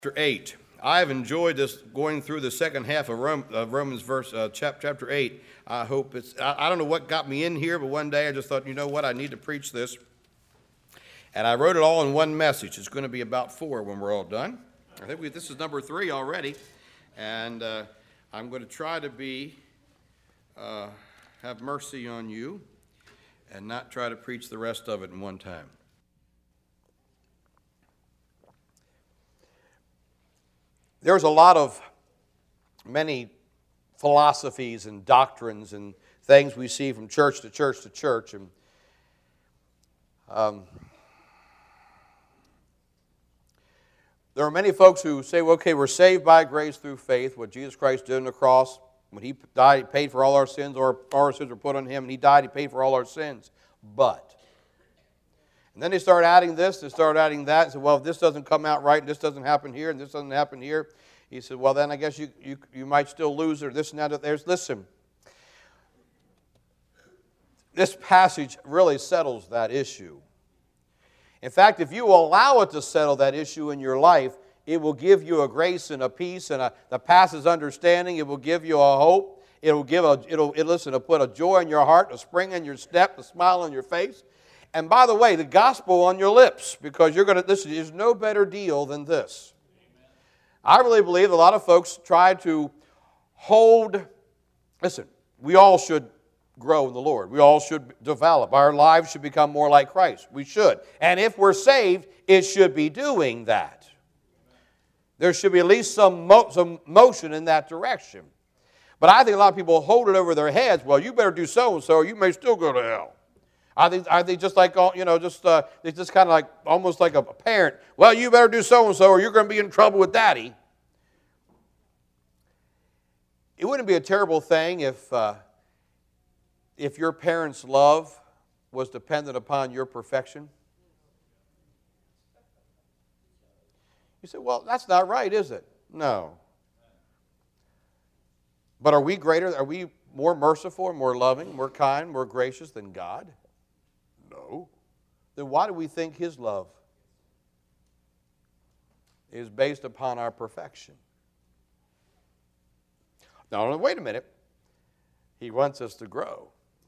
Chapter 8. I've enjoyed this going through the second half of Romans chapter 8. I hope I don't know what got me in here, but one day I just thought, you know what, I need to preach this. And I wrote it all in one message. It's going to be about 4 when we're all done. I think this is number 3 already. And I'm going to try to have mercy on you and not try to preach the rest of it in one time. There's many philosophies and doctrines and things we see from church to church to church. And there are many folks who say, well, okay, we're saved by grace through faith, what Jesus Christ did on the cross. When He died, He paid for all our sins, or all our sins were put on Him, and He died, He paid for all our sins. And then they start adding this, they start adding that, and say, well, if this doesn't come out right, and this doesn't happen here, and this doesn't happen here, he said, well, then I guess you might still lose, or this and that. Listen, this passage really settles that issue. In fact, if you allow it to settle that issue in your life, it will give you a grace and a peace and that passes understanding. It will give you a hope. It'll put a joy in your heart, a spring in your step, a smile on your face. And by the way, the gospel on your lips, because there's no better deal than this. Amen. I really believe a lot of folks try to we all should grow in the Lord. We all should develop. Our lives should become more like Christ. We should. And if we're saved, it should be doing that. There should be at least some motion in that direction. But I think a lot of people hold it over their heads. Well, you better do so-and-so, or you may still go to hell. Are they just like, they just kind of like, almost like a parent. Well, you better do so-and-so or you're going to be in trouble with daddy. It wouldn't be a terrible thing if your parents' love was dependent upon your perfection. You say, well, that's not right, is it? No. But are we greater? Are we more merciful, more loving, more kind, more gracious than God? No. Then why do we think His love is based upon our perfection? Now, wait a minute. He wants us to grow.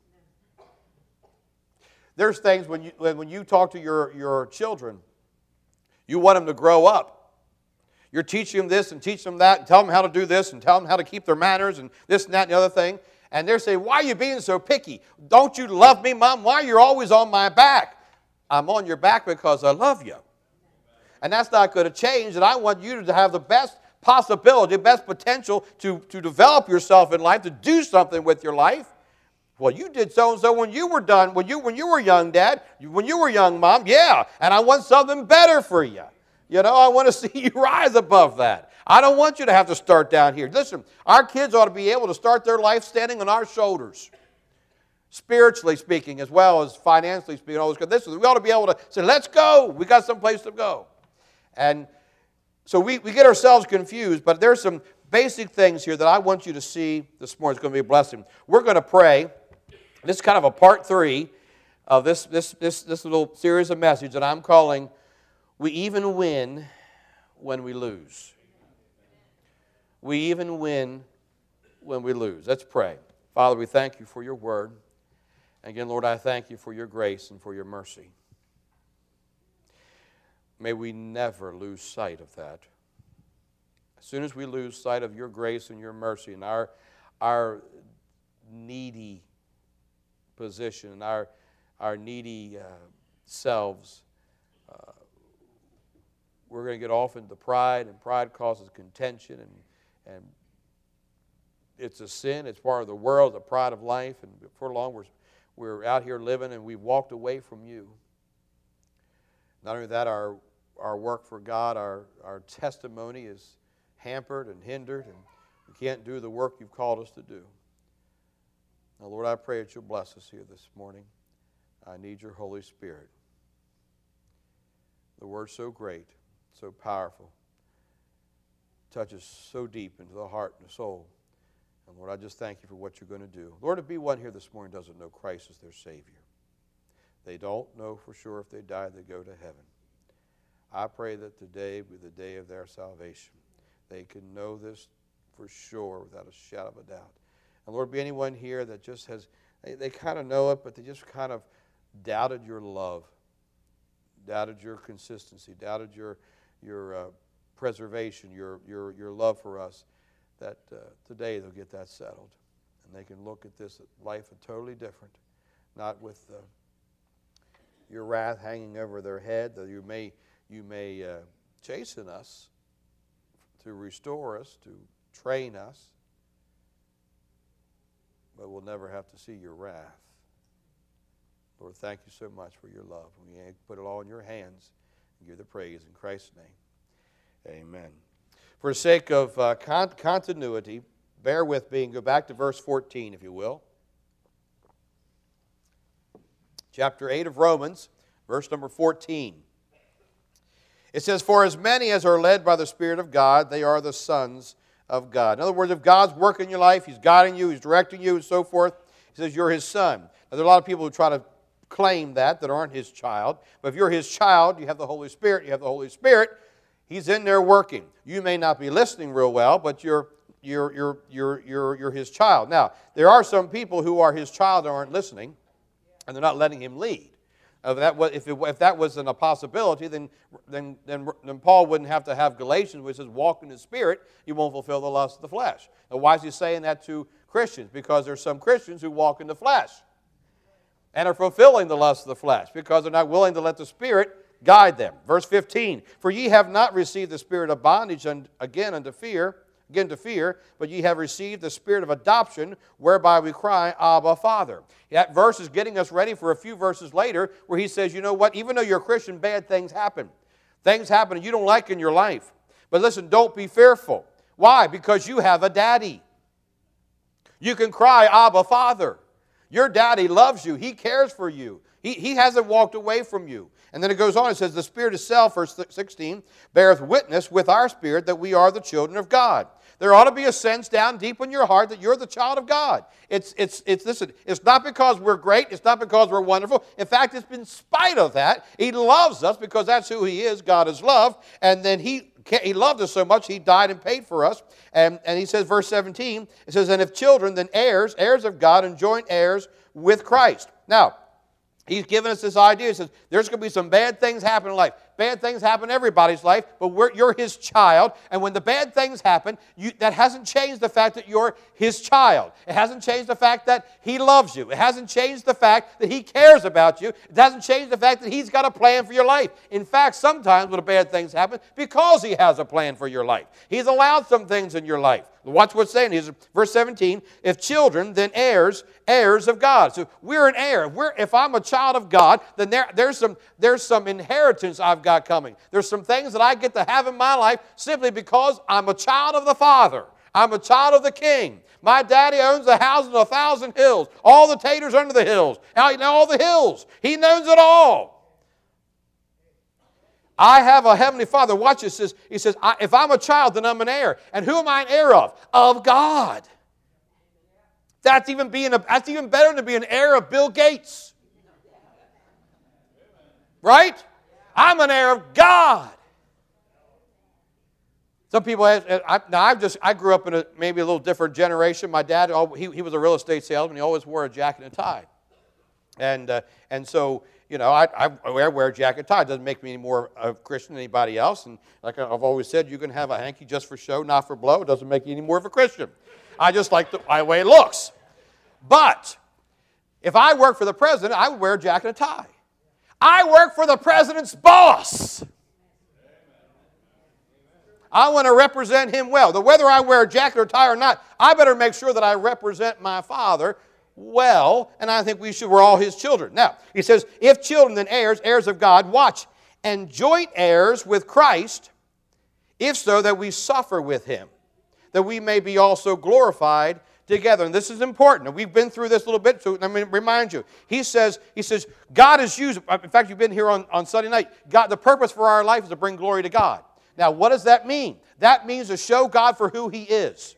There's things when you talk to your children, you want them to grow up. You're teaching them this and teach them that and tell them how to do this and tell them how to keep their manners and this and that and the other thing. And they're saying, why are you being so picky? Don't you love me, Mom? Why are you always on my back? I'm on your back because I love you. And that's not going to change. And I want you to have the best possibility, best potential to develop yourself in life, to do something with your life. Well, you did so-and-so when you were done, when you were young, Dad, when you were young, Mom. Yeah, and I want something better for you. I want to see you rise above that. I don't want you to have to start down here. Listen, our kids ought to be able to start their life standing on our shoulders, spiritually speaking as well as financially speaking. We ought to be able to say, let's go. We got someplace to go. And so we get ourselves confused, but there's some basic things here that I want you to see this morning. It's going to be a blessing. We're going to pray. This is kind of a part 3 of this little series of messages that I'm calling, We Even Win When We Lose. We even win when we lose. Let's pray. Father, we thank you for your word. And again, Lord, I thank you for your grace and for your mercy. May we never lose sight of that. As soon as we lose sight of your grace and your mercy and our needy position, our needy selves, we're going to get off into pride, and pride causes contention, and it's a sin. It's part of the world, the pride of life. And before long, we're out here living, and we've walked away from you. Not only that, our work for God, our testimony is hampered and hindered, and we can't do the work you've called us to do. Now, Lord, I pray that you'll bless us here this morning. I need your Holy Spirit. The word's so great, so powerful. Touches so deep into the heart and the soul. And Lord, I just thank you for what you're going to do. Lord, if be one here this morning doesn't know Christ as their Savior. They don't know for sure if they die, they go to heaven. I pray that today be the day of their salvation. They can know this for sure without a shadow of a doubt. And Lord, be anyone here that just has, they kind of know it, but they just kind of doubted your love, doubted your consistency, doubted your preservation, your love for us, that today they'll get that settled. And they can look at this life totally different, not with your wrath hanging over their head, that you may chasten us to restore us, to train us, but we'll never have to see your wrath. Lord, thank you so much for your love. We put it all in your hands and give the praise in Christ's name. Amen. For the sake of continuity, bear with me and go back to verse 14, if you will. Chapter 8 of Romans, verse number 14. It says, "For as many as are led by the Spirit of God, they are the sons of God." In other words, if God's working in your life, He's guiding you, He's directing you, and so forth, He says you're His son. Now, there are a lot of people who try to claim that aren't His child. But if you're His child, you have the Holy Spirit. You have the Holy Spirit. He's in there working. You may not be listening real well, but you're His child. Now, there are some people who are His child and aren't listening, and they're not letting Him lead. If that wasn't a possibility, then Paul wouldn't have to have Galatians, which says, "Walk in the Spirit, you won't fulfill the lust of the flesh." Now, why is he saying that to Christians? Because there's some Christians who walk in the flesh and are fulfilling the lust of the flesh because they're not willing to let the Spirit guide them. Verse 15, "For ye have not received the spirit of bondage again to fear, but ye have received the spirit of adoption, whereby we cry, Abba, Father." That verse is getting us ready for a few verses later where he says, you know what, even though you're a Christian, bad things happen. Things happen that you don't like in your life. But listen, don't be fearful. Why? Because you have a daddy. You can cry, Abba, Father. Your daddy loves you. He cares for you. He hasn't walked away from you. And then it goes on, it says, "The Spirit itself," verse 16, "beareth witness with our spirit that we are the children of God." There ought to be a sense down deep in your heart that you're the child of God. Listen, it's not because we're great. It's not because we're wonderful. In fact, it's in spite of that. He loves us because that's who He is. God is love. And then He loved us so much, He died and paid for us. And he says, verse 17, it says, "And if children, then heirs, heirs of God, and joint heirs with Christ." Now, He's given us this idea. He says, there's going to be some bad things happen in life. Bad things happen in everybody's life, but you're His child. And when the bad things happen, that hasn't changed the fact that you're His child. It hasn't changed the fact that He loves you. It hasn't changed the fact that He cares about you. It hasn't changed the fact that He's got a plan for your life. In fact, sometimes when the bad things happen, because He has a plan for your life. He's allowed some things in your life. Watch what's saying. Verse 17, "If children, then heirs, heirs of God." So we're an heir. If I'm a child of God, then there's some inheritance I've got coming. There's some things that I get to have in my life simply because I'm a child of the Father. I'm a child of the King. My daddy owns the house on 1,000 hills. All the taters under the hills. All the hills. He knows it all. I have a heavenly Father. Watch this. He says, if I'm a child, then I'm an heir. And who am I an heir of? Of God. That's even better than being an heir of Bill Gates. Right? I'm an heir of God. Some people ask, I grew up in maybe a little different generation. My dad, he was a real estate salesman. He always wore a jacket and a tie. And so, I wear a jacket and tie. It doesn't make me any more a Christian than anybody else. And like I've always said, you can have a hanky just for show, not for blow. It doesn't make you any more of a Christian. I just like the way it looks. But if I work for the president, I would wear a jacket and a tie. I work for the president's boss. I want to represent him well. Whether I wear a jacket or tie or not, I better make sure that I represent my Father well, and I think we're all His children. Now, he says, if children, then heirs, heirs of God, watch, and joint heirs with Christ, if so that we suffer with Him, that we may be also glorified together. And this is important. And we've been through this a little bit, so let me remind you. He says, God is used. In fact, you've been here on Sunday night. God, the purpose for our life is to bring glory to God. Now, what does that mean? That means to show God for who He is.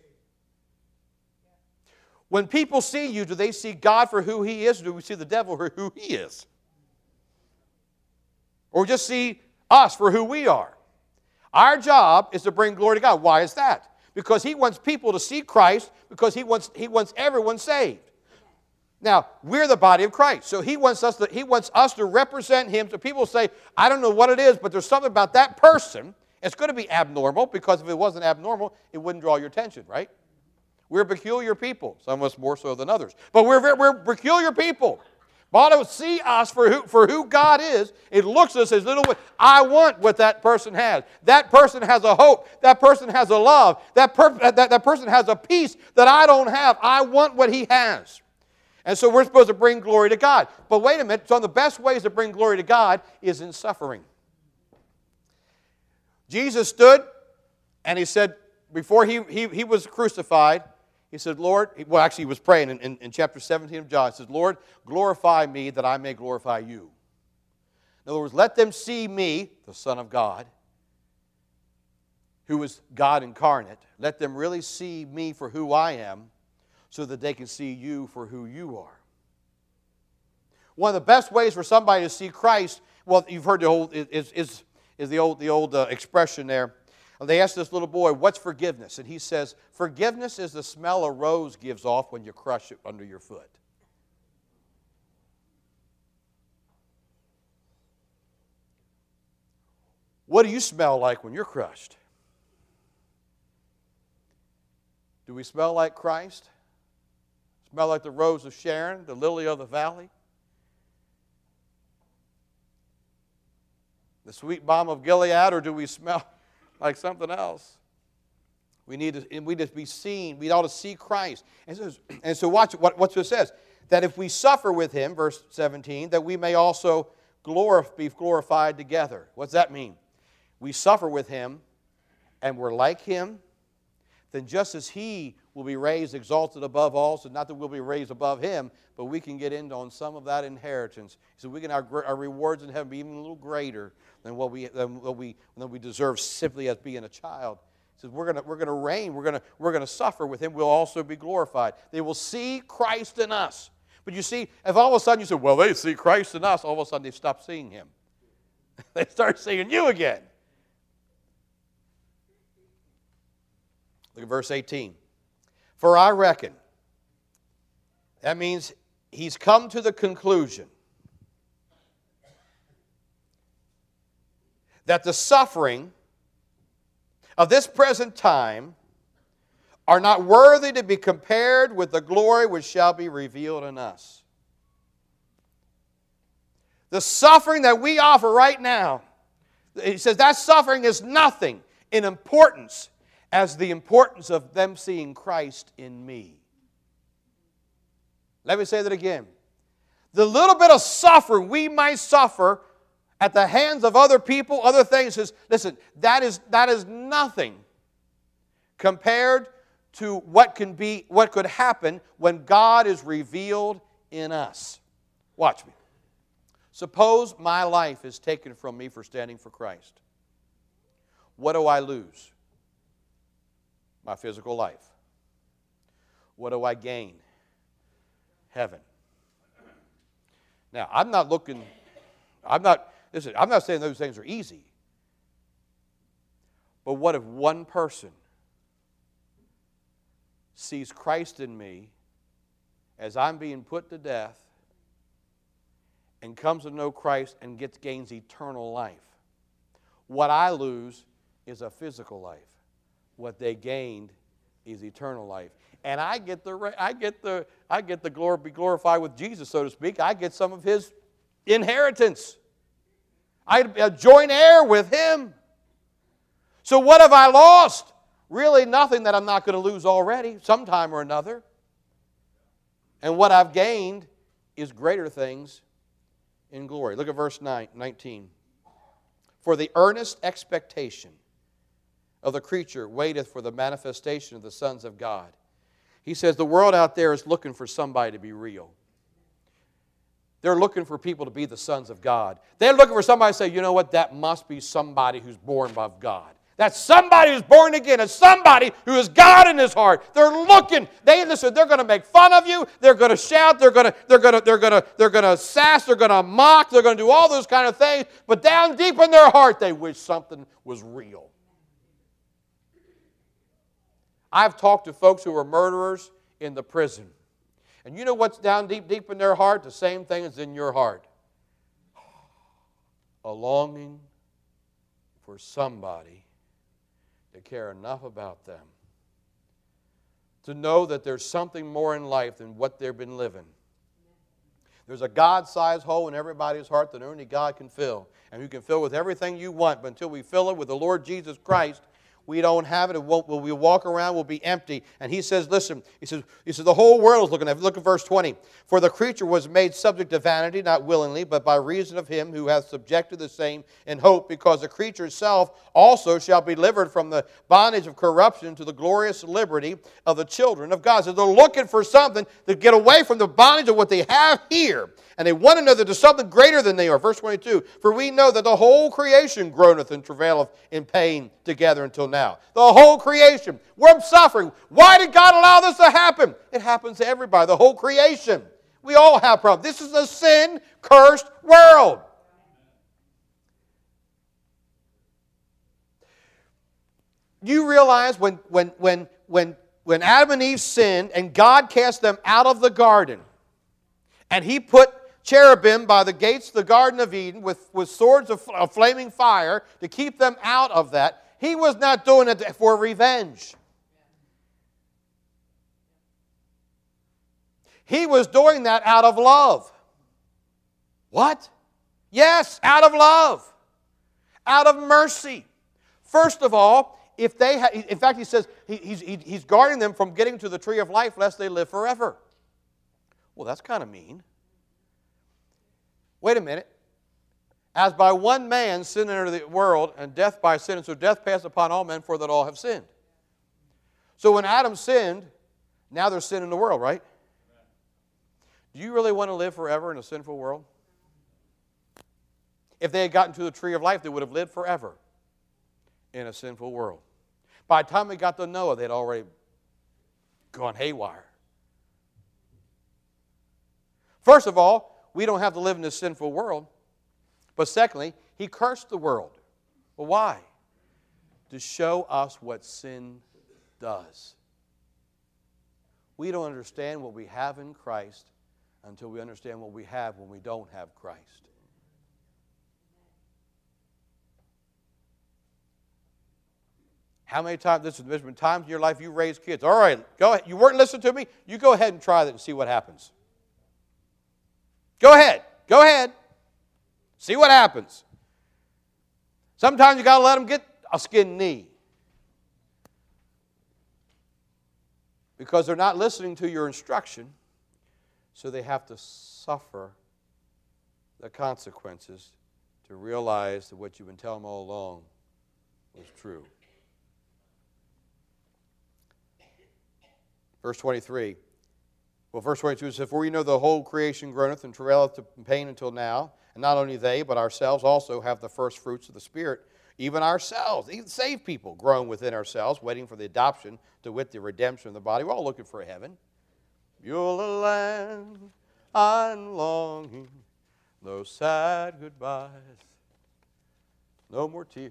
When people see you, do they see God for who He is, or do we see the devil for who he is? Or just see us for who we are. Our job is to bring glory to God. Why is that? Because He wants people to see Christ, because He wants everyone saved. Now, we're the body of Christ, so He wants us to represent Him. So people say, I don't know what it is, but there's something about that person. It's going to be abnormal, because if it wasn't abnormal, it wouldn't draw your attention, right? We're peculiar people, some of us more so than others. But we're peculiar people. But to see us for who God is, it looks at us as little. I want what that person has. That person has a hope. That person has a love. That person has a peace that I don't have. I want what he has. And so we're supposed to bring glory to God. But wait a minute. So one of the best ways to bring glory to God is in suffering. Jesus stood and He said, before he was crucified, He said, Lord, well, actually he was praying in chapter 17 of John. He says, Lord, glorify me that I may glorify you. In other words, let them see me, the Son of God, who is God incarnate. Let them really see me for who I am, so that they can see you for who you are. One of the best ways for somebody to see Christ, well, you've heard the old expression there. They asked this little boy, what's forgiveness? And he says, forgiveness is the smell a rose gives off when you crush it under your foot. What do you smell like when you're crushed? Do we smell like Christ? Smell like the rose of Sharon, the lily of the valley? The sweet balm of Gilead, or do we smell like something else? We need to be seen. We ought to see Christ. And so watch what it says. That if we suffer with Him, verse 17, that we may also be glorified together. What's that mean? We suffer with Him and we're like Him, then just as He will be raised, exalted above all, so not that we'll be raised above Him, but we can get into on some of that inheritance. So we can our rewards in heaven be even a little greater than what we deserve simply as being a child. He says we're going to reign. We're going to suffer with Him. We'll also be glorified. They will see Christ in us. But you see, if all of a sudden you say, well, they see Christ in us, all of a sudden they stop seeing Him. They start seeing you again. Look at verse 18. For I reckon, that means he's come to the conclusion that the suffering of this present time are not worthy to be compared with the glory which shall be revealed in us. The suffering that we offer right now, he says that suffering is nothing in importance as the importance of them seeing Christ in me. Let me say that again. The little bit of suffering we might suffer at the hands of other people, other things, listen, that is nothing compared to what could happen when God is revealed in us. Watch me. Suppose my life is taken from me for standing for Christ. What do I lose? My physical life. What do I gain? Heaven. Now, I'm not saying those things are easy. But what if one person sees Christ in me as I'm being put to death and comes to know Christ and gains eternal life? What I lose is a physical life. What they gained is eternal life. And I get the glory, be glorified with Jesus, so to speak. I get some of His inheritance. I join heir with Him. So what have I lost? Really nothing that I'm not going to lose already, sometime or another. And what I've gained is greater things in glory. Look at verse 19. For the earnest expectation of the creature waiteth for the manifestation of the sons of God. He says the world out there is looking for somebody to be real. They're looking for people to be the sons of God. They're looking for somebody to say, you know what, that must be somebody who's born of God. That somebody who's born again is somebody who has God in his heart. They're looking. They're going to make fun of you. They're going to shout. They're going to sass. They're going to mock. They're going to do all those kind of things. But down deep in their heart, they wish something was real. I've talked to folks who are murderers in the prison. And you know what's down deep in their heart? The same thing is in your heart. A longing for somebody to care enough about them, to know that there's something more in life than what they've been living. There's a God-sized hole in everybody's heart that only God can fill. And you can fill with everything you want, but until we fill it with the Lord Jesus Christ, we don't have it. We walk around, we'll be empty. And he says, listen, he says, the whole world is looking at it. Look at verse 20. For the creature was made subject to vanity, not willingly, but by reason of him who hath subjected the same in hope, because the creature itself also shall be delivered from the bondage of corruption to the glorious liberty of the children of God. So they're looking for something to get away from the bondage of what they have here. And they want to know that there's something greater than they are. Verse 22, for we know that the whole creation groaneth and travaileth in pain together until now. The whole creation. We're suffering. Why did God allow this to happen? It happens to everybody, the whole creation. We all have problems. This is a sin-cursed world. You realize when Adam and Eve sinned and God cast them out of the garden, and he put cherubim by the gates of the Garden of Eden with swords of flaming fire to keep them out of that. He was not doing it for revenge. He was doing that out of love. What? Yes, out of love. Out of mercy. First of all, if they had, in fact, he says he's guarding them from getting to the tree of life lest they live forever. Well, that's kind of mean. Wait a minute. As by one man sin entered the world, and death by sin, and so death passed upon all men, for that all have sinned. So when Adam sinned, now there's sin in the world, right? Do you really want to live forever in a sinful world? If they had gotten to the tree of life, they would have lived forever in a sinful world. By the time they got to Noah, they'd already gone haywire. First of all, we don't have to live in this sinful world. But secondly, he cursed the world. Well, why? To show us what sin does. We don't understand what we have in Christ until we understand what we have when we don't have Christ. How many times, there's been times in your life you raised kids. All right, go ahead. You weren't listening to me? You go ahead and try that and see what happens. Go ahead. Go ahead. See what happens. Sometimes you got to let them get a skinned knee. Because they're not listening to your instruction, so they have to suffer the consequences to realize that what you've been telling them all along was true. Verse 23. Well, verse 22 says, for we know the whole creation groaneth and travaileth in pain until now, and not only they, but ourselves also have the first fruits of the Spirit, even ourselves, even saved people, groan within ourselves, waiting for the adoption, to wit, the redemption of the body. We're all looking for heaven. Beulah land, I'm longing, those sad goodbyes, no more tears.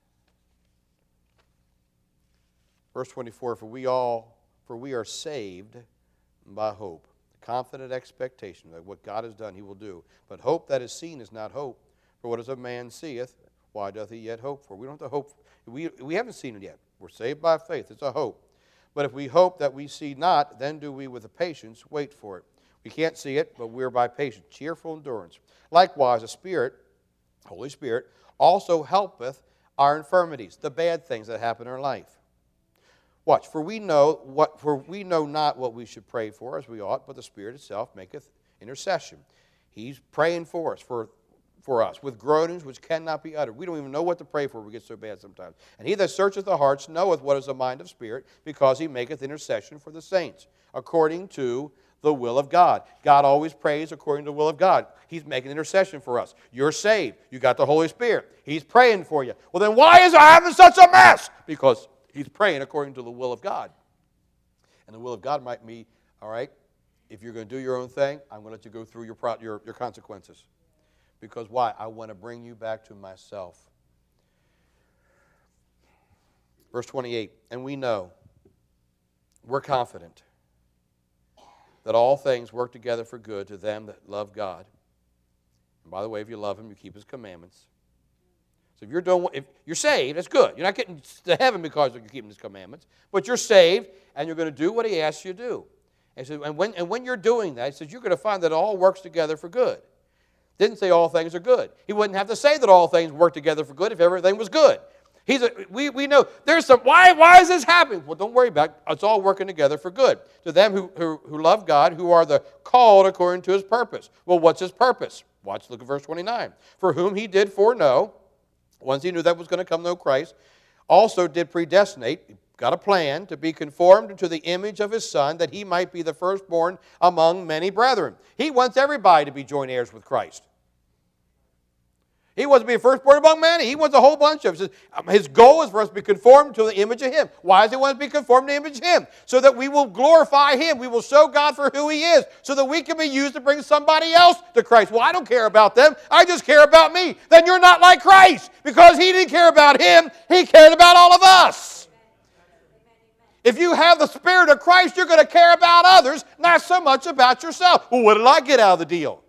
Verse 24, for we are saved by hope. The confident expectation that what God has done, He will do. But hope that is seen is not hope. For what as a man seeth, why doth he yet hope for? We don't have to hope. We haven't seen it yet. We're saved by faith. It's a hope. But if we hope that we see not, then do we with a patience wait for it. We can't see it, but we're by patience, cheerful endurance. Likewise, the Spirit, Holy Spirit, also helpeth our infirmities, the bad things that happen in our life. Watch, for we know not what we should pray for as we ought, but the Spirit itself maketh intercession. He's praying for us with groanings which cannot be uttered. We don't even know what to pray for. We get so bad sometimes. And he that searcheth the hearts knoweth what is the mind of Spirit, because he maketh intercession for the saints, according to the will of God. God always prays according to the will of God. He's making intercession for us. You're saved. You got the Holy Spirit. He's praying for you. Well, then why is I having such a mess? Because he's praying according to the will of God. And the will of God might be, all right, if you're going to do your own thing, I'm going to let you go through your consequences. Because why? I want to bring you back to myself. Verse 28, and we know, we're confident that all things work together for good to them that love God. And by the way, if you love Him, you keep His commandments. So if you're saved, that's good. You're not getting to heaven because you're keeping His commandments, but you're saved and you're going to do what He asks you to do. And, so, and when you're doing that, He says you're going to find that it all works together for good. Didn't say all things are good. He wouldn't have to say that all things work together for good if everything was good. We know there's some, why is this happening? Well, don't worry about it. It's all working together for good. To them who love God, who are the called according to His purpose. Well, what's His purpose? Look at verse 29. For whom He did foreknow, once He knew that was going to come, know Christ, also did predestinate, got a plan, to be conformed to the image of His Son, that He might be the firstborn among many brethren. He wants everybody to be joint heirs with Christ. He wants to be a firstborn among many. He wants a whole bunch of them. His goal is for us to be conformed to the image of Him. Why does He want to be conformed to the image of Him? So that we will glorify Him. We will show God for who He is. So that we can be used to bring somebody else to Christ. Well, I don't care about them. I just care about me. Then you're not like Christ. Because He didn't care about Him. He cared about all of us. If you have the Spirit of Christ, you're going to care about others, not so much about yourself. Well, what did I get out of the deal?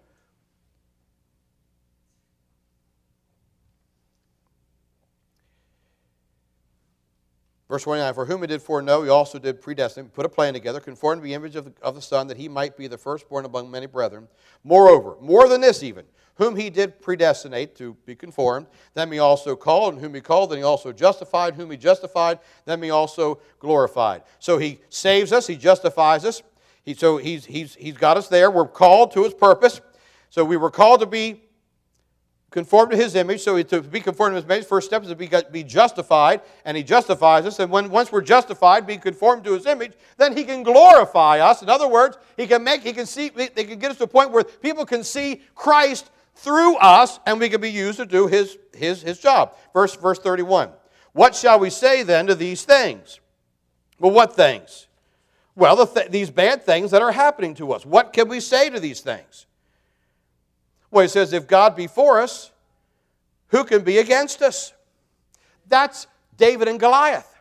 Verse 29, for whom He did foreknow, He also did predestine, put a plan together, conformed to the image of the Son, that He might be the firstborn among many brethren. Moreover, more than this even, whom He did predestinate to be conformed, them He also called, and whom He called, then He also justified, whom He justified, them He also glorified. So He saves us, He justifies us, He's got us there, we're called to His purpose. So we were called to be conformed to His image. So to be conformed to His image, first step is to be justified, and He justifies us. And once we're justified, being conformed to His image, then He can glorify us. In other words, they can get us to a point where people can see Christ through us, and we can be used to do His job. Verse 31. What shall we say then to these things? Well, what things? Well, these bad things that are happening to us. What can we say to these things? Well, He says, if God be for us, who can be against us? That's David and Goliath.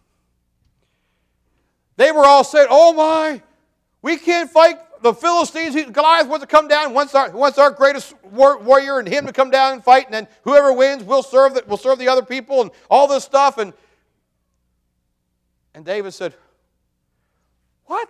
They were all saying, oh my, we can't fight the Philistines. Goliath wants to come down, wants our greatest warrior and him to come down and fight, and then whoever wins, we'll serve the other people and all this stuff. And David said, what?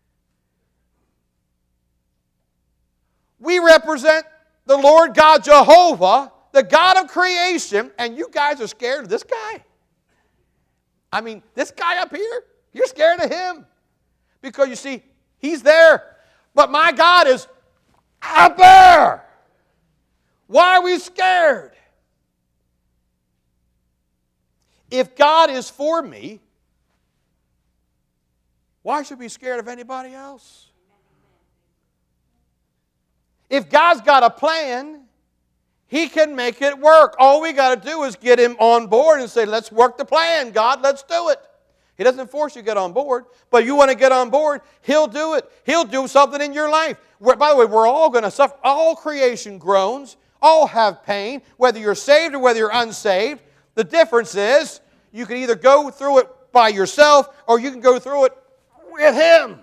We represent the Lord God Jehovah, the God of creation, and you guys are scared of this guy? I mean, this guy up here, you're scared of him. Because you see, He's there. But my God is up there. Why are we scared? If God is for me, why should we be scared of anybody else? If God's got a plan, He can make it work. All we got to do is get Him on board and say, let's work the plan, God, let's do it. He doesn't force you to get on board, but you want to get on board, He'll do it. He'll do something in your life. By the way, we're all going to suffer. All creation groans, all have pain, whether you're saved or whether you're unsaved. The difference is you can either go through it by yourself or you can go through it with Him.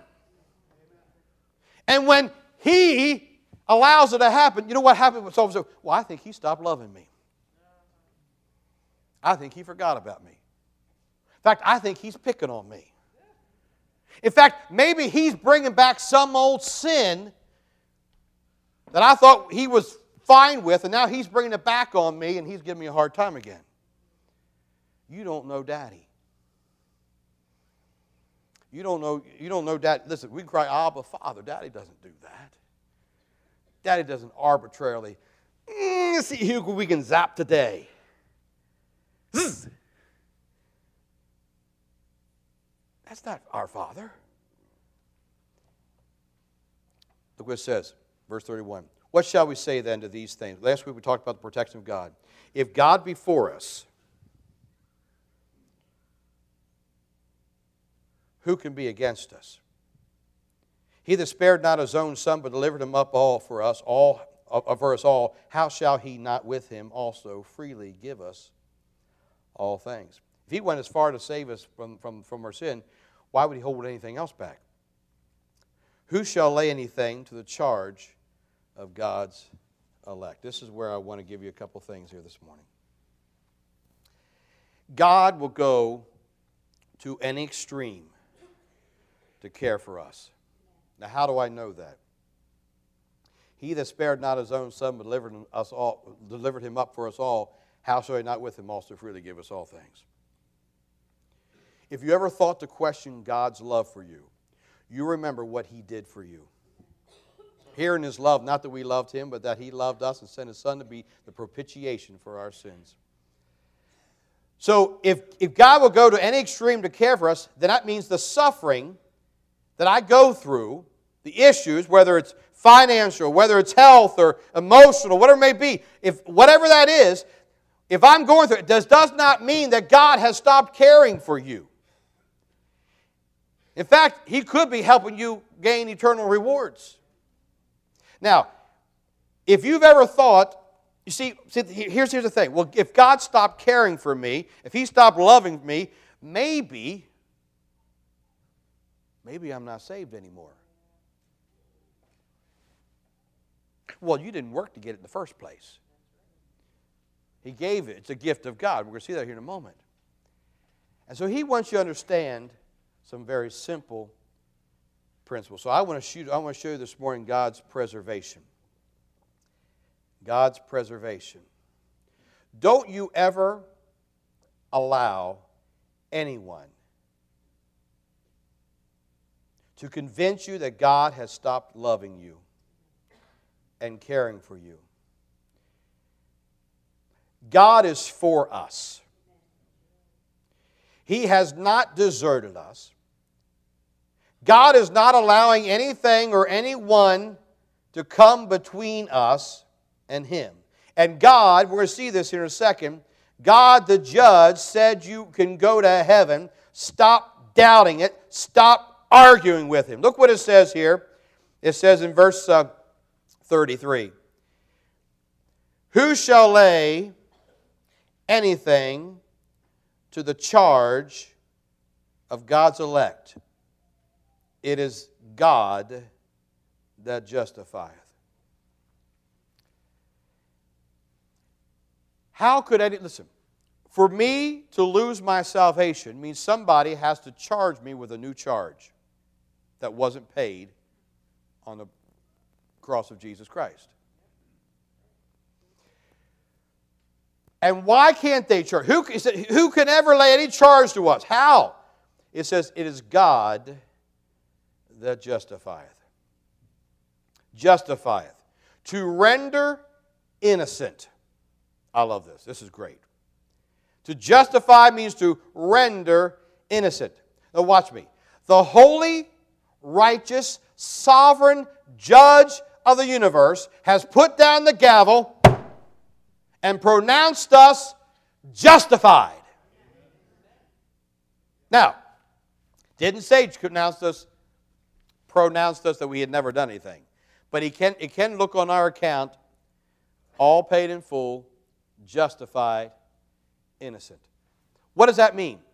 And when He allows it to happen, you know what happened with someone said, well, I think He stopped loving me. I think He forgot about me. In fact, I think He's picking on me. In fact, maybe He's bringing back some old sin that I thought He was fine with, and now He's bringing it back on me, and He's giving me a hard time again. You don't know Daddy. You don't know Daddy. Listen, we can cry, Abba, Father. Daddy doesn't do that. Daddy doesn't arbitrarily, see who we can zap today. Zzz. That's not our Father. Look what it says, verse 31. What shall we say then to these things? Last week we talked about the protection of God. If God be for us, who can be against us? He that spared not his own Son, but delivered him up all for us all, how shall he not with him also freely give us all things? If he went as far to save us from our sin, why would he hold anything else back? Who shall lay anything to the charge of God's elect? This is where I want to give you a couple things here this morning. God will go to any extreme to care for us. Now, how do I know that? He that spared not his own Son, but delivered him up for us all, how shall he not with him also freely give us all things? If you ever thought to question God's love for you, you remember what he did for you. Here in his love, not that we loved him, but that he loved us and sent his Son to be the propitiation for our sins. So if God will go to any extreme to care for us, then that means the suffering that I go through, the issues, whether it's financial, whether it's health or emotional, whatever it may be, whatever that is, if I'm going through it, does not mean that God has stopped caring for you. In fact, he could be helping you gain eternal rewards. Now, if you've ever thought, you see here's the thing. Well, if God stopped caring for me, if he stopped loving me, maybe I'm not saved anymore. Well, you didn't work to get it in the first place. He gave it. It's a gift of God. We're going to see that here in a moment. And so he wants you to understand some very simple principles. So I want to show you this morning God's preservation. God's preservation. Don't you ever allow anyone to convince you that God has stopped loving you and caring for you. God is for us. He has not deserted us. God is not allowing anything or anyone to come between us and him. And God, we're going to see this here in a second, God the judge said you can go to heaven. Stop doubting it. Stop arguing with him. Look what it says here. It says in verse 33. Who shall lay anything to the charge of God's elect? It is God that justifieth. How could any, listen, for me to lose my salvation means somebody has to charge me with a new charge that wasn't paid on the cross of Jesus Christ. And why can't they charge? Who can ever lay any charge to us? How? It says, it is God that justifieth. Justifieth. To render innocent. I love this. This is great. To justify means to render innocent. Now watch me. The holy, righteous, sovereign judge of the universe has put down the gavel and pronounced us justified. Now, didn't say pronounced us that we had never done anything. But it can look on our account, all paid in full, justified, innocent. What does that mean?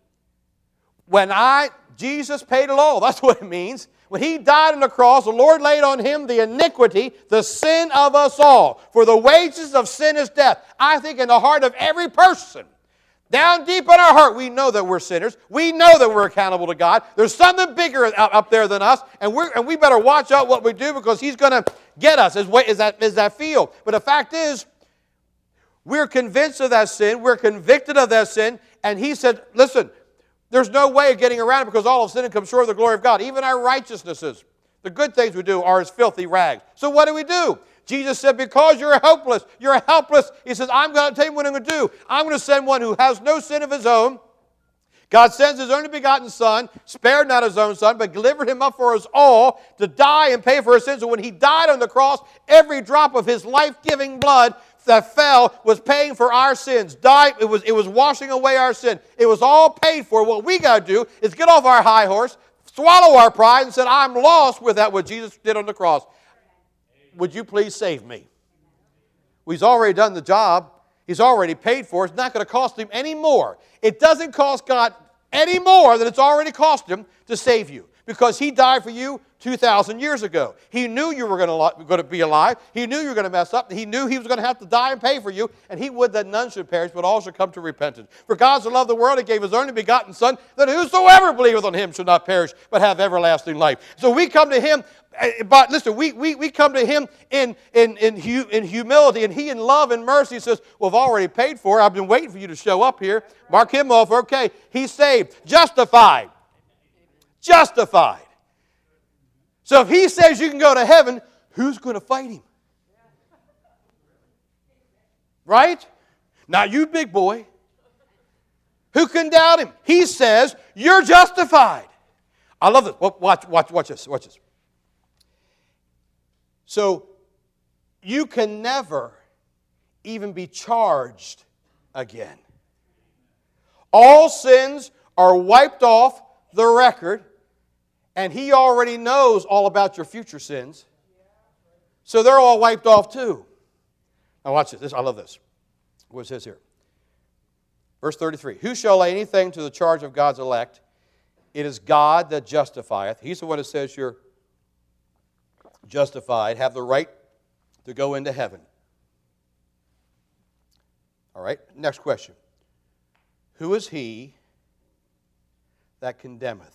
Jesus paid it all. That's what it means. When he died on the cross, the Lord laid on him the iniquity, the sin of us all. For the wages of sin is death. I think in the heart of every person, down deep in our heart, we know that we're sinners. We know that we're accountable to God. There's something bigger up there than us, and we better watch out what we do because he's going to get us as that feel. But the fact is, we're convinced of that sin. We're convicted of that sin. And he said, listen, there's no way of getting around it because all of sin and come short of the glory of God. Even our righteousnesses, the good things we do are as filthy rags. So what do? Jesus said, because you're helpless. You're helpless. He says, I'm going to tell you what I'm going to do. I'm going to send one who has no sin of his own, God sends His only begotten Son, spared not His own Son, but delivered Him up for us all to die and pay for our sins. And when He died on the cross, every drop of His life-giving blood that fell was paying for our sins. It was washing away our sin. It was all paid for. What we got to do is get off our high horse, swallow our pride, and say, I'm lost with that what Jesus did on the cross. Would you please save me? Well, He's already done the job. He's already paid for it. It's not going to cost Him any more. It doesn't cost God any more than it's already cost Him to save you, because He died for you 2,000 years ago. He knew you were going to be alive. He knew you were going to mess up. He knew He was going to have to die and pay for you, and He would that none should perish, but all should come to repentance. For God so loved the world, He gave His only begotten Son, that whosoever believeth on Him should not perish, but have everlasting life. So we come to Him. But listen, we come to Him in humility, and He in love and mercy says, well, I've already paid for it. I've been waiting for you to show up here. Mark Him off. Okay, He's saved. Justified. Justified. So if He says you can go to heaven, who's going to fight Him? Right? Not you, big boy. Who can doubt Him? He says you're justified. I love this. Watch this. Watch this. So, you can never even be charged again. All sins are wiped off the record, and He already knows all about your future sins. So they're all wiped off too. Now watch this. I love this. What it says here. Verse 33. Who shall lay anything to the charge of God's elect? It is God that justifieth. He's the one that says you're justified, have the right to go into heaven. All right, next question. Who is he that condemneth?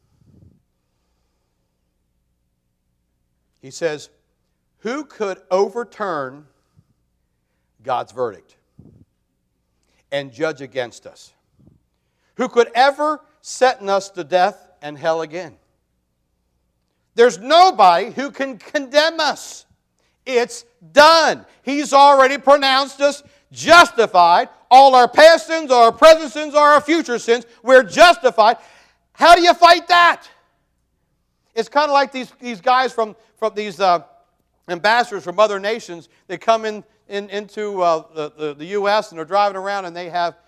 He says, who could overturn God's verdict and judge against us? Who could ever sentence us to death and hell again? There's nobody who can condemn us. It's done. He's already pronounced us justified. All our past sins, all our present sins, all our future sins, we're justified. How do you fight that? It's kind of like these guys from these ambassadors from other nations. They come into the U.S. and they're driving around and they have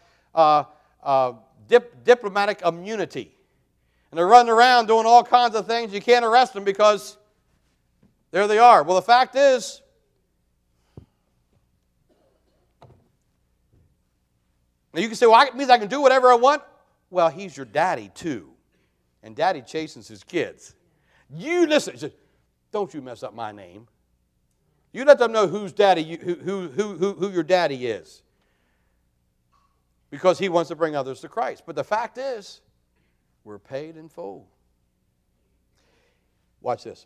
diplomatic immunity. And they're running around doing all kinds of things. You can't arrest them because there they are. Well, the fact is, now you can say, well, it means I can do whatever I want. Well, He's your daddy too. And daddy chastens his kids. You listen, don't you mess up my name. You let them know who's daddy, who your daddy is. Because He wants to bring others to Christ. But the fact is, we're paid in full. Watch this.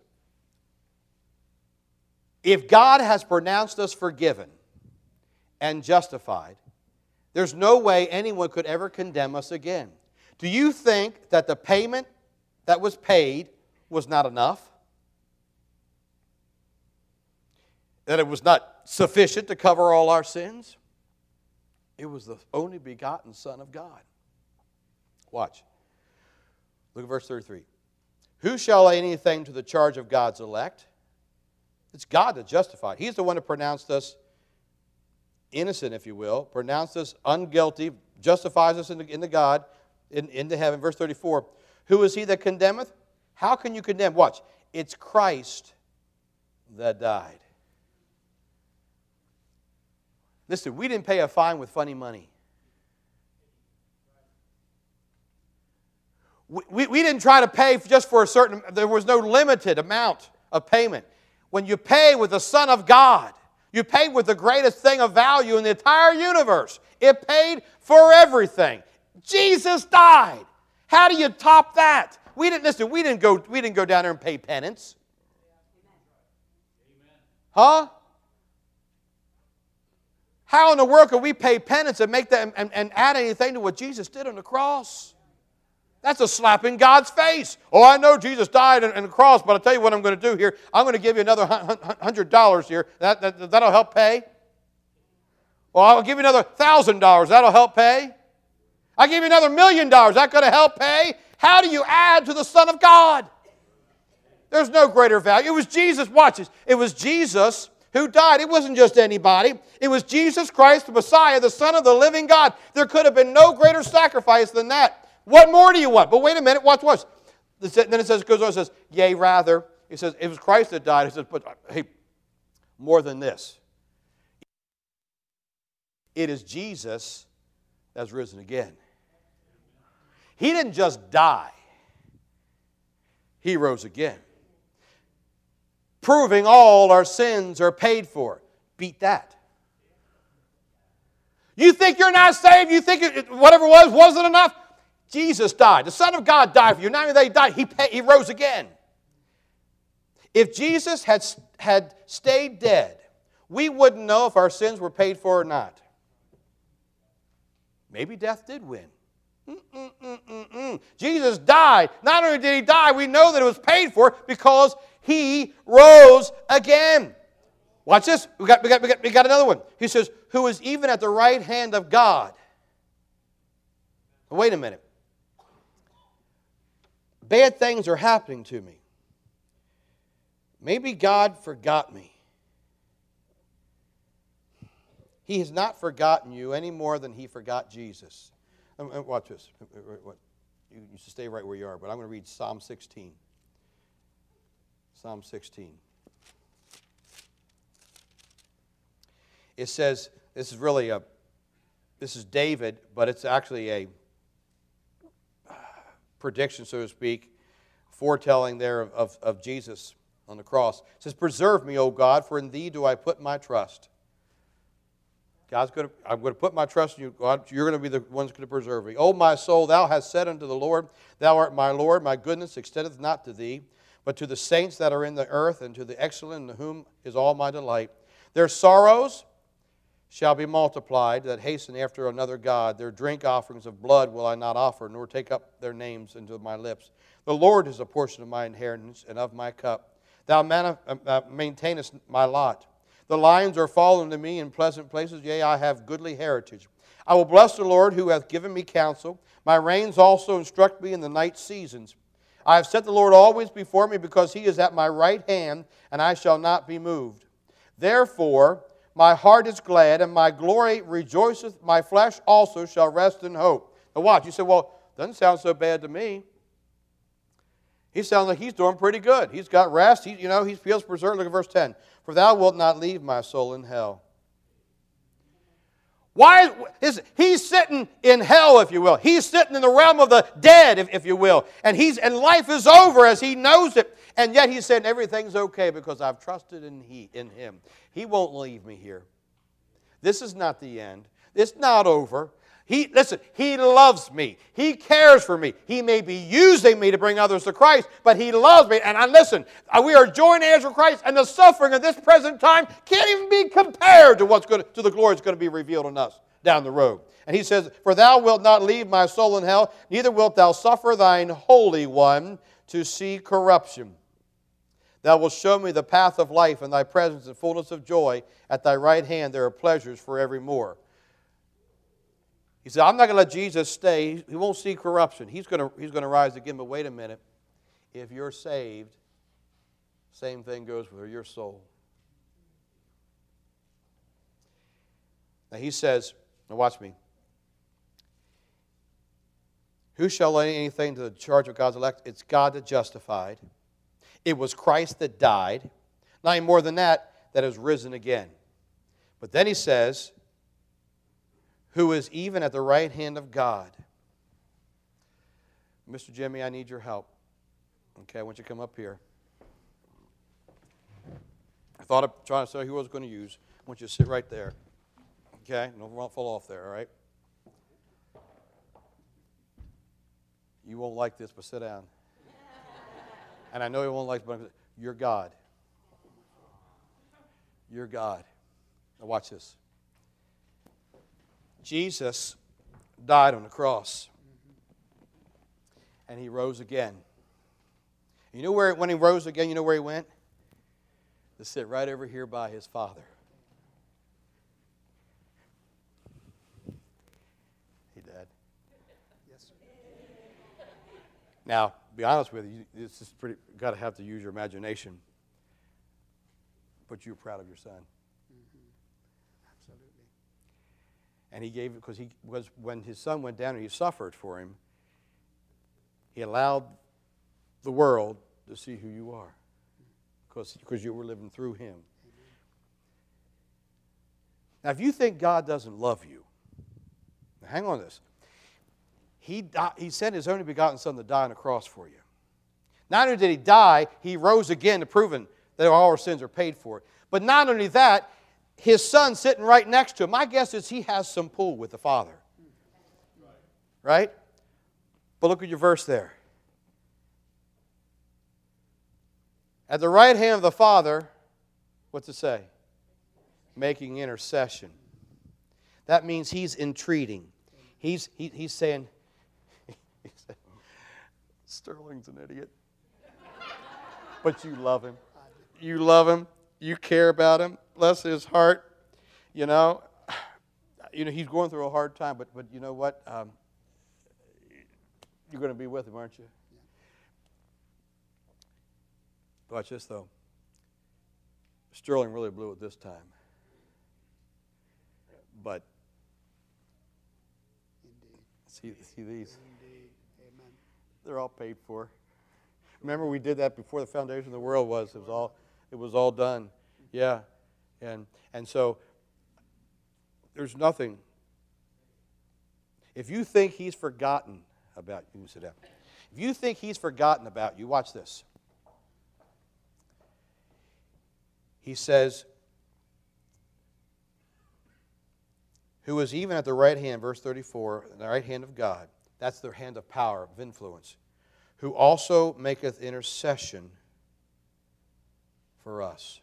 If God has pronounced us forgiven and justified, there's no way anyone could ever condemn us again. Do you think that the payment that was paid was not enough? That it was not sufficient to cover all our sins? It was the only begotten Son of God. Watch. Look at verse 33. Who shall lay anything to the charge of God's elect? It's God that justified. He's the one that pronounced us innocent, if you will, pronounced us unguilty, justifies us into God, into heaven. Verse 34. Who is He that condemneth? How can you condemn? Watch. It's Christ that died. Listen, we didn't pay a fine with funny money. We didn't try to pay just for a certain, there was no limited amount of payment. When you pay with the Son of God, you paid with the greatest thing of value in the entire universe. It paid for everything. Jesus died. How do you top that? We didn't go down there and pay penance. Huh? How in the world could we pay penance and make that and add anything to what Jesus did on the cross? That's a slap in God's face. Oh, I know Jesus died on the cross, but I'll tell you what I'm going to do here. I'm going to give you another $100 here. That'll help pay. Well, I'll give you another $1,000. That'll help pay. I give you another $1 million. Is that going to help pay? How do you add to the Son of God? There's no greater value. It was Jesus, watch this. It was Jesus who died. It wasn't just anybody. It was Jesus Christ, the Messiah, the Son of the living God. There could have been no greater sacrifice than that. What more do you want? But wait a minute, watch. Then it says, goes on and says, yea, rather. It says, it was Christ that died. It says, but hey, more than this. It is Jesus that's risen again. He didn't just die. He rose again. Proving all our sins are paid for. Beat that. You think you're not saved? You think whatever it was wasn't enough? Jesus died. The Son of God died for you. Not only that He died, He rose again. If Jesus had stayed dead, we wouldn't know if our sins were paid for or not. Maybe death did win. Jesus died. Not only did He die, we know that it was paid for because He rose again. Watch this. We got another one. He says, who is even at the right hand of God. Wait a minute. Bad things are happening to me. Maybe God forgot me. He has not forgotten you any more than He forgot Jesus. Watch this. You should stay right where you are, but I'm going to read Psalm 16. Psalm 16. It says, this is David, but it's actually a prediction, so to speak, foretelling there of Jesus on the cross. It says, preserve me, O God, for in Thee do I put my trust. I'm going to put my trust in You, God. You're going to be the one that's going to preserve me. O my soul, Thou hast said unto the Lord, Thou art my Lord, my goodness extendeth not to Thee, but to the saints that are in the earth, and to the excellent in whom is all my delight. Their sorrows shall be multiplied, that hasten after another God. Their drink offerings of blood will I not offer, nor take up their names into my lips. The Lord is a portion of my inheritance and of my cup. Thou maintainest my lot. The lions are fallen to me in pleasant places. Yea, I have goodly heritage. I will bless the Lord who hath given me counsel. My reins also instruct me in the night seasons. I have set the Lord always before me, because He is at my right hand, and I shall not be moved. Therefore my heart is glad, and my glory rejoiceth. My flesh also shall rest in hope. Now watch. You say, well, doesn't sound so bad to me. He sounds like he's doing pretty good. He's got rest. He feels preserved. Look at verse 10. For Thou wilt not leave my soul in hell. Why is he's sitting in hell, if you will. He's sitting in the realm of the dead, if you will. And life is over as he knows it. And yet he's saying everything's okay because I've trusted in Him. He won't leave me here. This is not the end. It's not over. He loves me. He cares for me. He may be using me to bring others to Christ, but He loves me. And we are joint heirs with Christ, and the suffering of this present time can't even be compared to to the glory that's going to be revealed in us down the road. And He says, for Thou wilt not leave my soul in hell, neither wilt Thou suffer Thine Holy One to see corruption. Thou wilt show me the path of life, in Thy presence and fullness of joy. At Thy right hand there are pleasures forevermore. He said, I'm not going to let Jesus stay. He won't see corruption. He's going to rise again. But wait a minute. If you're saved, same thing goes with your soul. Now He says, now watch me. Who shall lay anything to the charge of God's elect? It's God that justified. It was Christ that died. Not any more than that is risen again. But then He says, who is even at the right hand of God. Mr. Jimmy, I need your help. Okay, I want you to come up here. I thought of trying to say who I was going to use. I want you to sit right there. Okay, don't fall off there, all right? You won't like this, but sit down. And I know you won't like this, but you're God. You're God. Now watch this. Jesus died on the cross. And He rose again. You know when He rose again, you know where He went? To sit right over here by His Father. Hey, Dad. Now, to be honest with you, this is pretty, got to have to use your imagination. But you're proud of your son. Absolutely. And he gave it because when his son went down and he suffered for him, he allowed the world to see who you are because you were living through him. Amen. Now, if you think God doesn't love you, now hang on to this. He sent his only begotten son to die on the cross for you. Not only did he die, he rose again to prove that all our sins are paid for. But not only that, his son sitting right next to him, my guess is he has some pull with the Father. Right? But look at your verse there. At the right hand of the Father, what's it say? Making intercession. That means he's entreating. He's saying, Sterling's an idiot. But you love him. You love him. You care about him. Bless his heart. You know, he's going through a hard time, but you know what? You're going to be with him, aren't you? Yeah. Watch this, though. Sterling really blew it this time. But Indeed. see these? Indeed. Amen. They're all paid for. Remember, we did that before the foundation of the world was. It was all done. Yeah. And so there's nothing. If you think he's forgotten about you, sit down. If you think he's forgotten about you, watch this. He says, who is even at the right hand, verse 34, the right hand of God. That's the hand of power, of influence. Who also maketh intercession for us.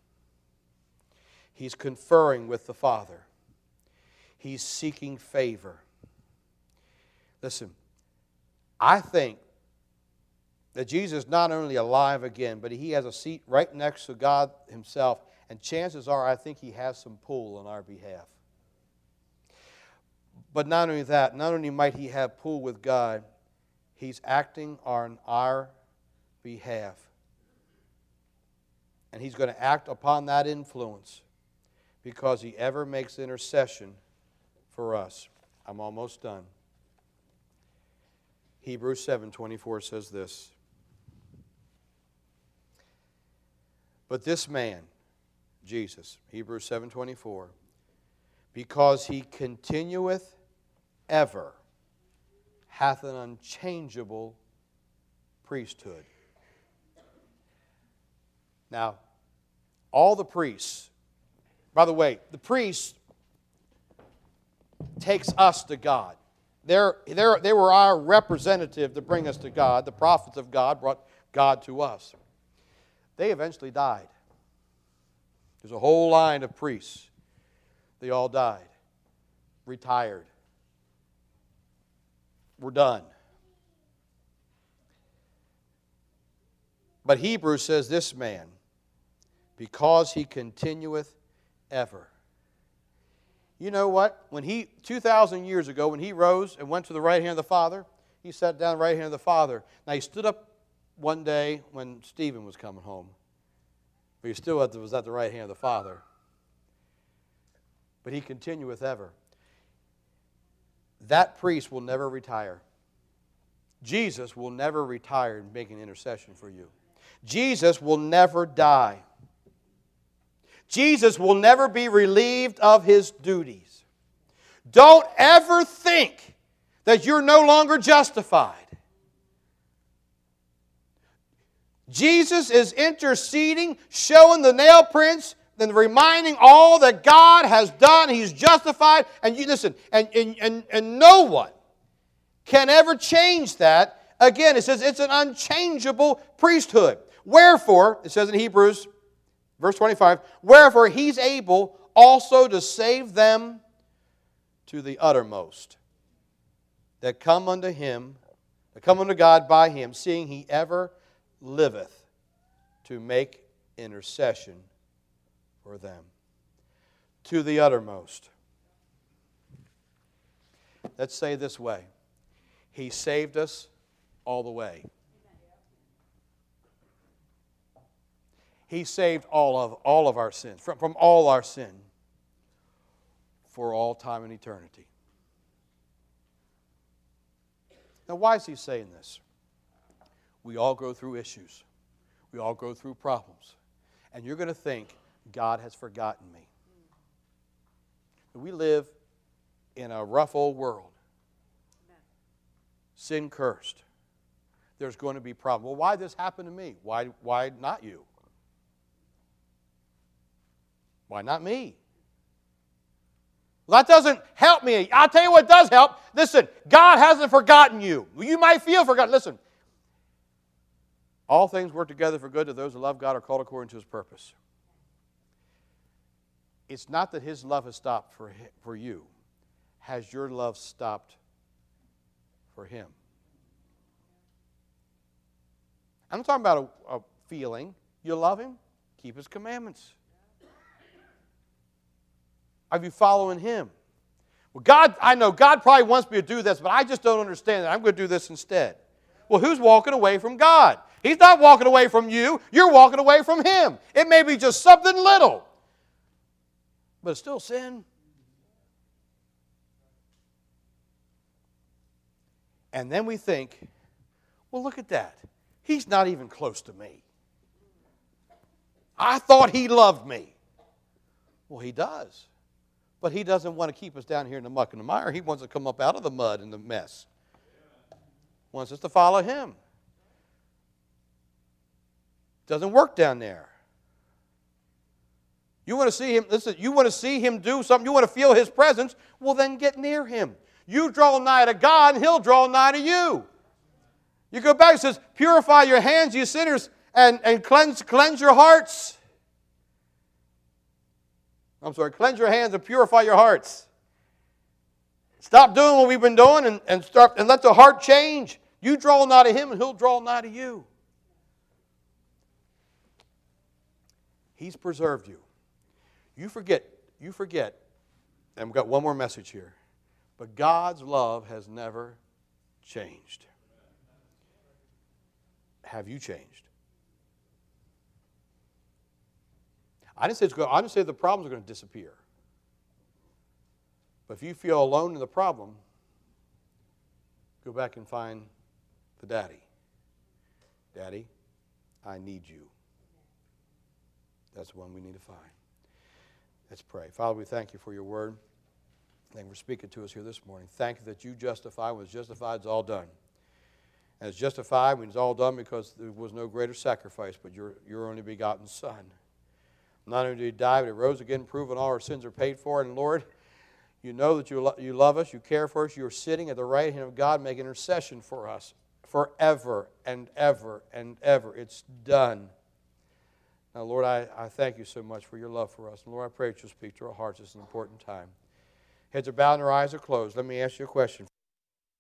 He's conferring with the Father. He's seeking favor. Listen, I think that Jesus is not only alive again, but he has a seat right next to God himself, and chances are I think he has some pull on our behalf. But not only that, not only might he have pull with God, he's acting on our behalf. And he's going to act upon that influence because he ever makes intercession for us. I'm almost done. Hebrews 7:24 says this. But this man, Jesus, Hebrews 7:24, because he continueth ever, hath an unchangeable priesthood. Now, all the priests, by the way, the priest takes us to God. They were our representative to bring us to God. The prophets of God brought God to us. They eventually died. There's a whole line of priests. They all died, retired. We're done. But Hebrews says this man, because he continueth ever. You know what? When 2,000 years ago, when he rose and went to the right hand of the Father, he sat down at the right hand of the Father. Now, he stood up one day when Stephen was coming home. But he still was at the right hand of the Father. But he continueth ever. That priest will never retire. Jesus will never retire in making intercession for you. Jesus will never die. Jesus will never be relieved of his duties. Don't ever think that you're no longer justified. Jesus is interceding, showing the nail prints, then reminding all that God has done. He's justified. And you listen, and no one can ever change that. Again, it says it's an unchangeable priesthood. Wherefore, it says in Hebrews, verse 25, wherefore he's able also to save them to the uttermost that come unto him, that come unto God by him, seeing he ever liveth to make intercession for them. To the uttermost. Let's say it this way. He saved us all the way. He saved all of our sins, from all our sin, for all time and eternity. Now, why is he saying this? We all go through issues. We all go through problems. And you're going to think, God has forgotten me. We live in a rough old world. Sin cursed. There's going to be problems. Well, why this happened to me? Why not you? Why not me? Well, that doesn't help me. I'll tell you what does help. Listen, God hasn't forgotten you. You might feel forgotten. Listen, all things work together for good to those who love God, are called according to His purpose. It's not that His love has stopped for you. Has your love stopped for Him? I'm not talking about a feeling. You love Him? Keep His commandments. Are you following Him? Well, God, I know God probably wants me to do this, but I just don't understand it. I'm going to do this instead. Well, who's walking away from God? He's not walking away from you. You're walking away from Him. It may be just something little, but it's still sin. And then we think, well, look at that. He's not even close to me. I thought He loved me. Well, He does. But He doesn't want to keep us down here in the muck and the mire. He wants to come up out of the mud and the mess. Wants us to follow Him. Doesn't work down there. You want to see Him, listen, you want to see Him do something, you want to feel His presence, well then get near Him. You draw nigh to God and He'll draw nigh to you. You go back, it says, purify your hands, you sinners, and cleanse your hearts. Cleanse your hands and purify your hearts. Stop doing what we've been doing and let the heart change. You draw nigh to Him and He'll draw nigh to you. He's preserved you. You forget, and we've got one more message here, but God's love has never changed. Have you changed? I didn't say the problems are going to disappear. But if you feel alone in the problem, go back and find the daddy. Daddy, I need you. That's the one we need to find. Let's pray. Father, we thank You for Your word. Thank You for speaking to us here this morning. Thank You that You justify. When it's justified, it's all done. And it's justified when it's all done because there was no greater sacrifice but Your only begotten Son. Not only did He die, but He rose again, proving all our sins are paid for. And Lord, You know that You love us, You care for us. You're sitting at the right hand of God making intercession for us forever and ever and ever. It's done. Now, Lord, I thank You so much for Your love for us. And Lord, I pray that You'll speak to our hearts at an important time. Heads are bowed and our eyes are closed. Let me ask you a question.